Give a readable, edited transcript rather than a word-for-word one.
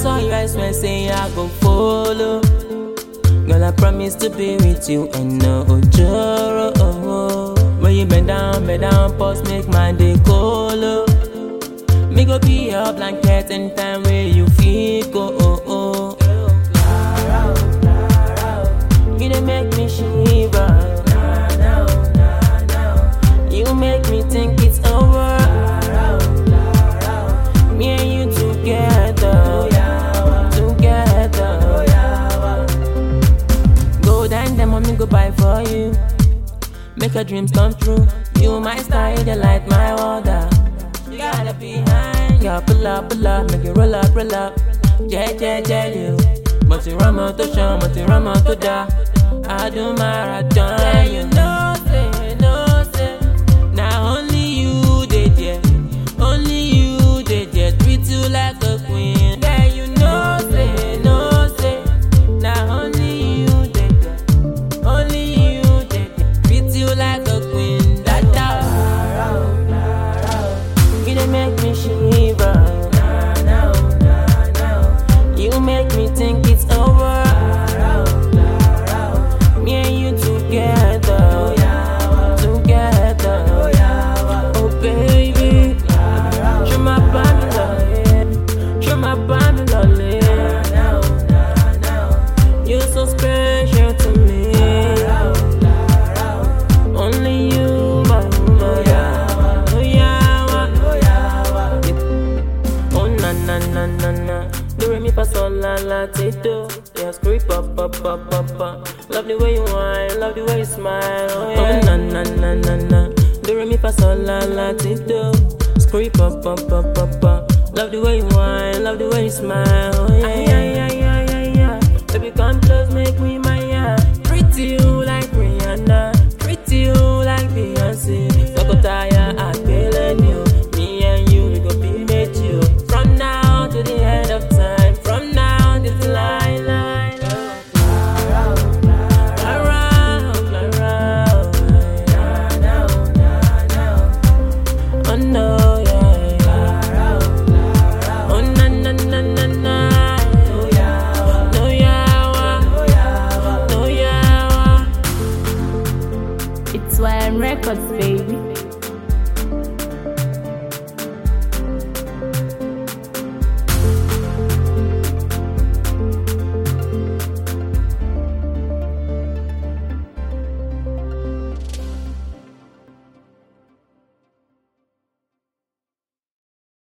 saw you, I swear, say I go follow. Girl, I promise to be with you and no ojoro. When you bend down, pause, make my day colo. Me go be your blanket anytime where you feel go. You dey make me shiver. You make me think it's over. Me and you together. Go down the mommy go buy for you. Make your dreams come true. You my star, you light my water. You gotta be high. Yeah, pull up, make you roll up. You. But you run out to show, but you run out to die. I do marathon. Yeah, you know, say. Now only you did, yeah. Only you did, yeah. Treat you like a queen. Yeah, you know, say. Now only you did, yeah. Only you did, yeah. Treat you like a queen. You dey make me shiver. You make me think it's over. Me and you together. Oh baby, show my Bambi, you're so special to me. Only you, my woman. Oh na. Do re mi fa sol la la ti do. Yeah, screw up. Love the way you whine, love the way you smile. Oh yeah. Oh na. Do re mi fa sol la la ti do. Screw up. Love the way you whine, love the way you smile. Oh yeah. Baby come close, make me my treat you like Rihanna, treat you like Beyonce.